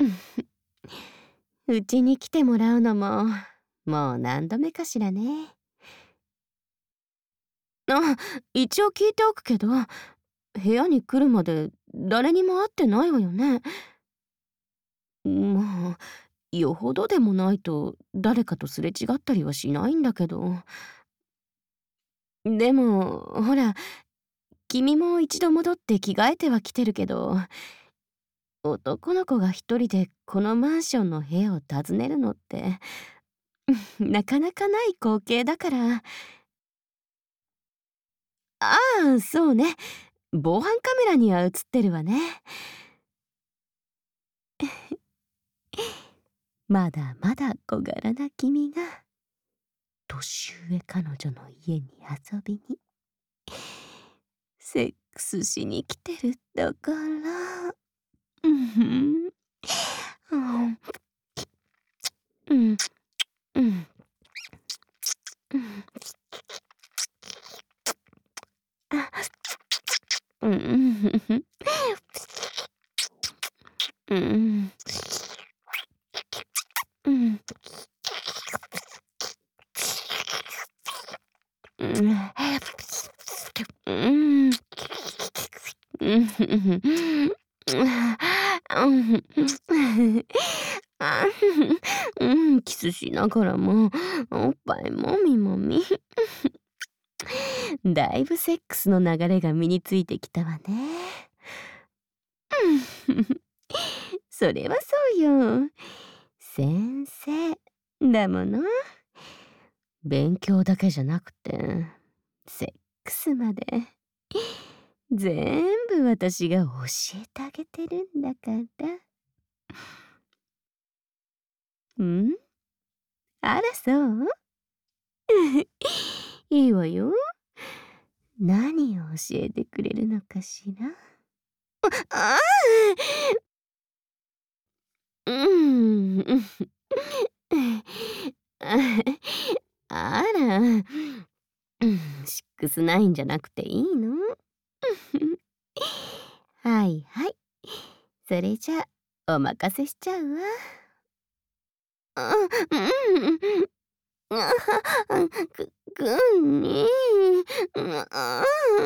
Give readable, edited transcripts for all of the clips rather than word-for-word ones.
うちに来てもらうのも、もう何度目かしらね。あ、一応聞いておくけど、部屋に来るまで誰にも会ってないわよね。まあ、よほどでもないと誰かとすれ違ったりはしないんだけど。でも、ほら、君も一度戻って着替えてはきてるけど、男の子が一人でこのマンションの部屋を訪ねるのって、なかなかない光景だから。ああ、そうね。防犯カメラには映ってるわね。まだまだ小柄な君が、年上彼女の家に遊びに、セックスしに来てるだから。うんふん。うん。うん。うん。うん。うん。うん。うん。うん。うん。うん。うん、キスしながらも、おっぱいもみもみ。だいぶセックスの流れが身についてきたわね。それはそうよ。先生だもの。勉強だけじゃなくて、セックスまで。全部私が教えてあげてるんだから。ん？あら、そう？いいわよ。何を教えてくれるのかしら？ああ、あら、シックスナインじゃなくていいの？はいはい。それじゃ、お任せしちゃうわ。に。あ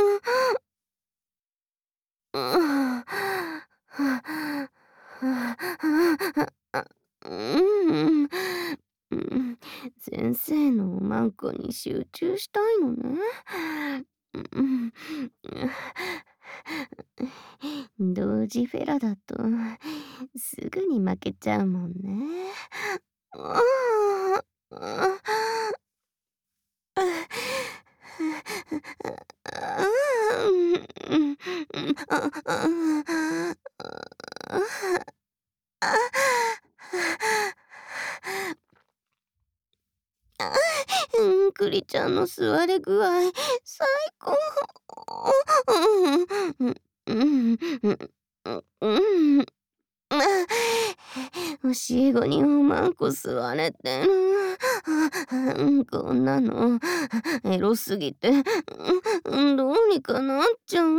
うん。先生のマンコに集中したいのね。うん。同時フェラだとすぐに負けちゃうもんね。ああ。クリちゃんの座れ具合、最高。教え子におまんこ座れてる。こんなのエロすぎて、どうにかなっちゃう。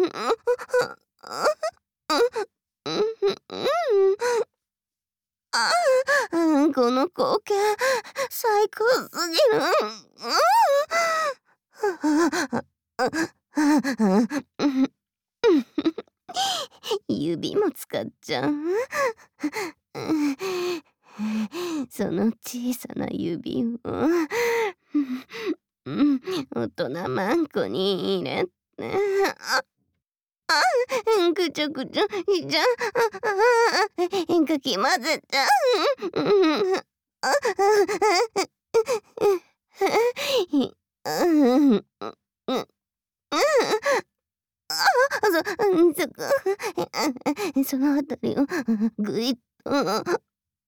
この光景、最高すぎる。指も使っちゃう。その小さな指を、大人マンコに入れて、ぐちゃぐちゃしちゃかき混ぜちゃう。うん。そのあたりをぐいっと。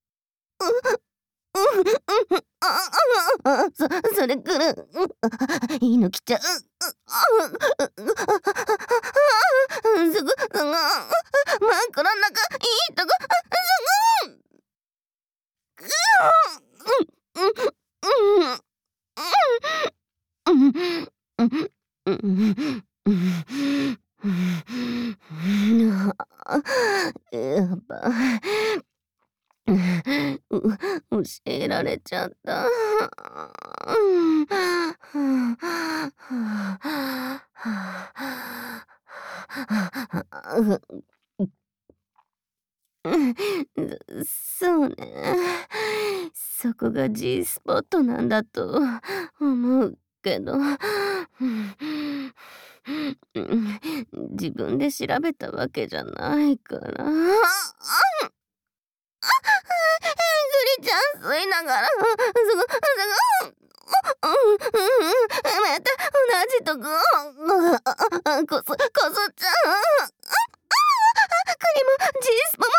それくらいいの来ちゃう。すぐ、真っ暗の中、いいとこ、やば。 教えられちゃった。そうね。そこが G スポットなんだと思うけど、自分で調べたわけじゃないから。グリちゃん吸いながら、また同じとこ、こすっちゃう。国も G スポ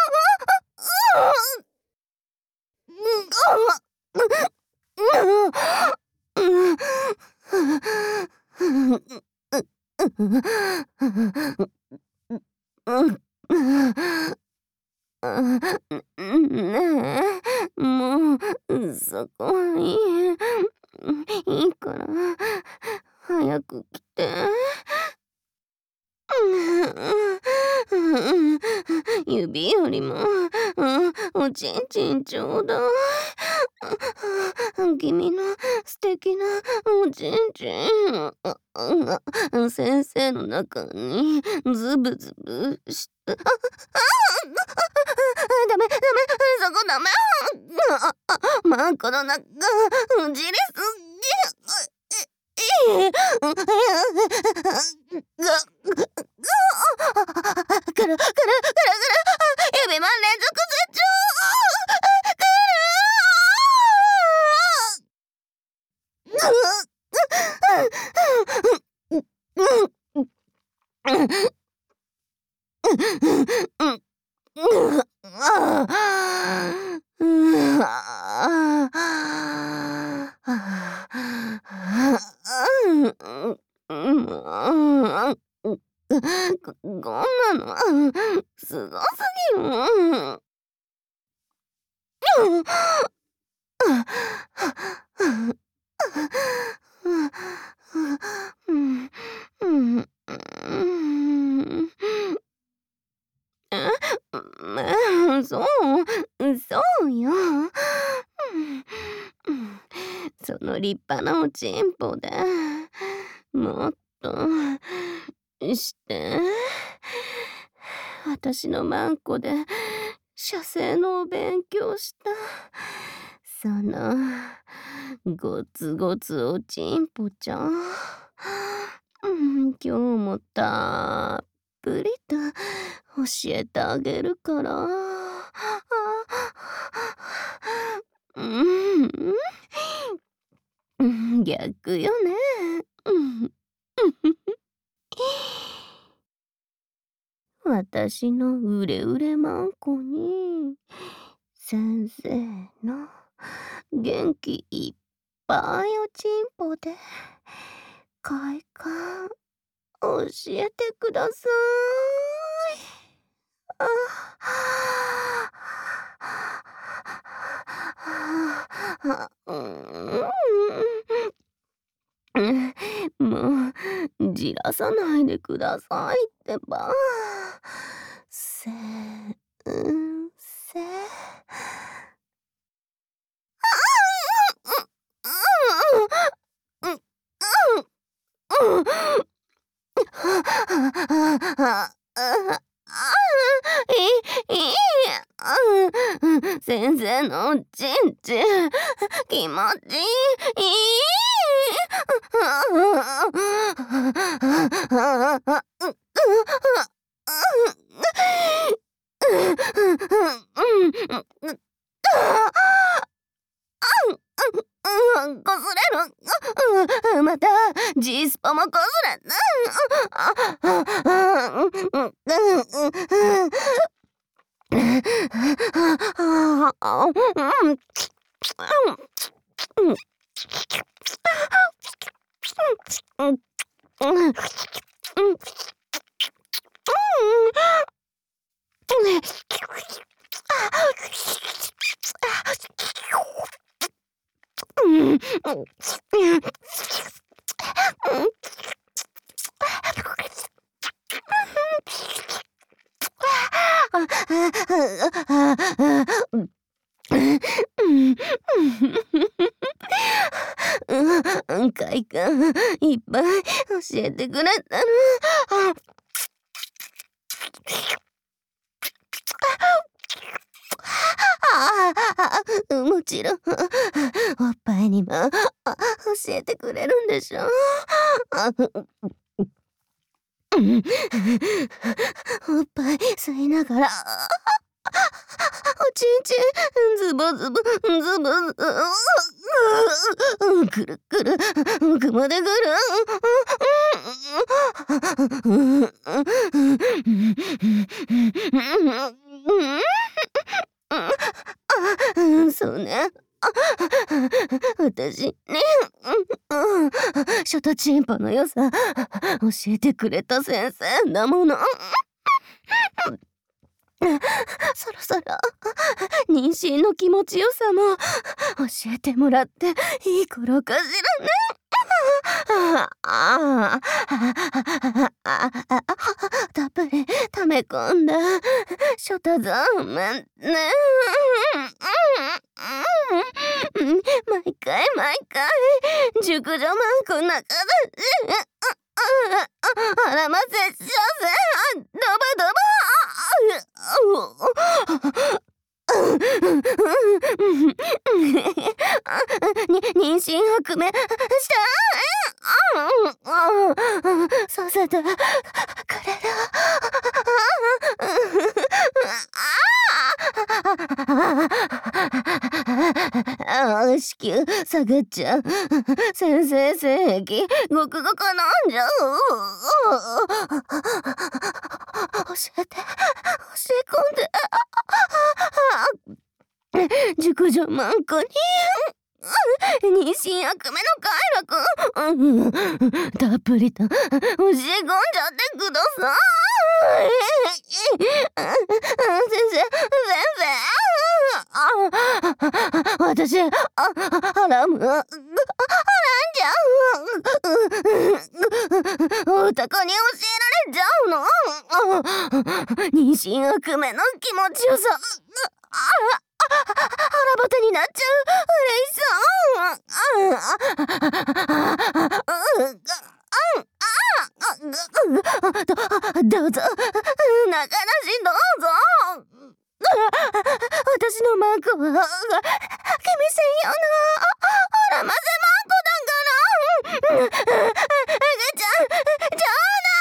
ねえ、もう、そこはいい。いいから、早く来て。指よりも、おちんちんちょうだい。君の素敵なおちんちん。先生の中にズブズブして。ダメ、そこダメ。マンコの中、じりすぎ。くる、指まん連続絶頂。こんなのすごすぎる。そうよ。その立派なおちんぽでもっとして。私のマンコで写生のお勉強した。そのゴツゴツおちんぽちゃん。今日もたっぷりと教えてあげるから。逆よね。私のうれうれマンコに先生の元気いっぱいおちんぽで快感教えてください。もうじらさないでくださいってば。先生。先生のおちんちん気持ちいい。こすれる。また G スポもこすれ。 快感いっぱい教えてくれたの。もちろん、おっぱいにも教えてくれるんでしょ。おっぱい吸いながら、おちんちん、ズボズボ、ズボズボ、くるくる、奥までくる。そうね。私ね、ショタチンポの良さ教えてくれた先生だもの。そろそろ妊娠の気持ちよさも教えてもらっていい頃かしらね。たっぷり溜め込んだショタザーメンね。毎回熟女マンコの中だし、あらませしょせ、ドバドバ。妊娠をめしたさせてくれる。子宮下げちゃう。先生性液ごくごく飲んじゃう。教えて、教え込んで。熟女マンコに妊娠悪夢の快楽、たっぷりと教え込んじゃってください。先生、私、ハラム、はらんじゃう。男に教えられちゃうの。妊娠悪夢の気持ちよさ。腹ばたになっちゃう。嬉しそう。どうぞ、中出しどうぞ。私のマンコは君専用のほらませマンコだから。あげちゃん、ちょうだ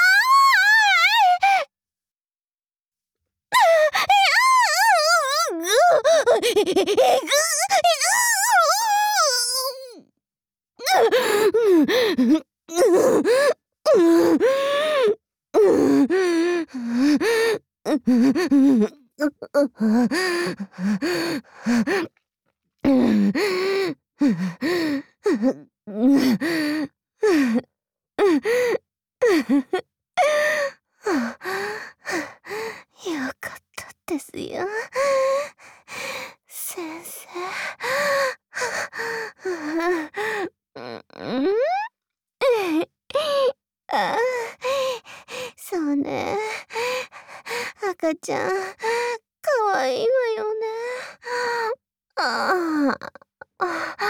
よかったですよ、先生。ああ、そうね。赤ちゃん、かわいいわよね。ああ、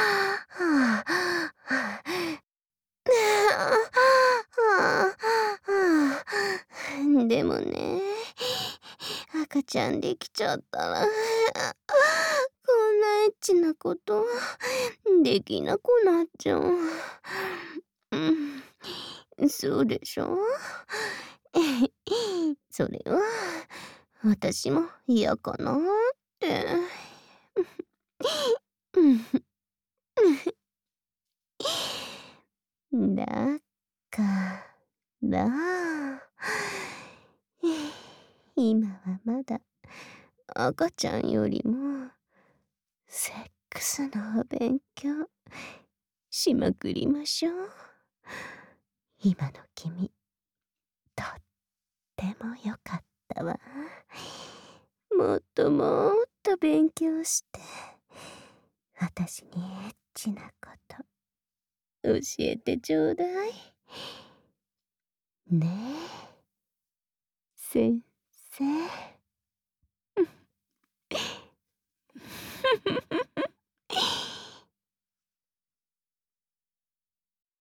でもね、赤ちゃんできちゃったら、こんなエッチなことできなくなっちゃう。そうでしょ。それは私も嫌かなって。だから今はまだ赤ちゃんよりもセックスのお勉強しまくりましょう。今の君とってもよかったわ。もっともっと勉強して私にエッチなこと教えてちょうだいねえ先生。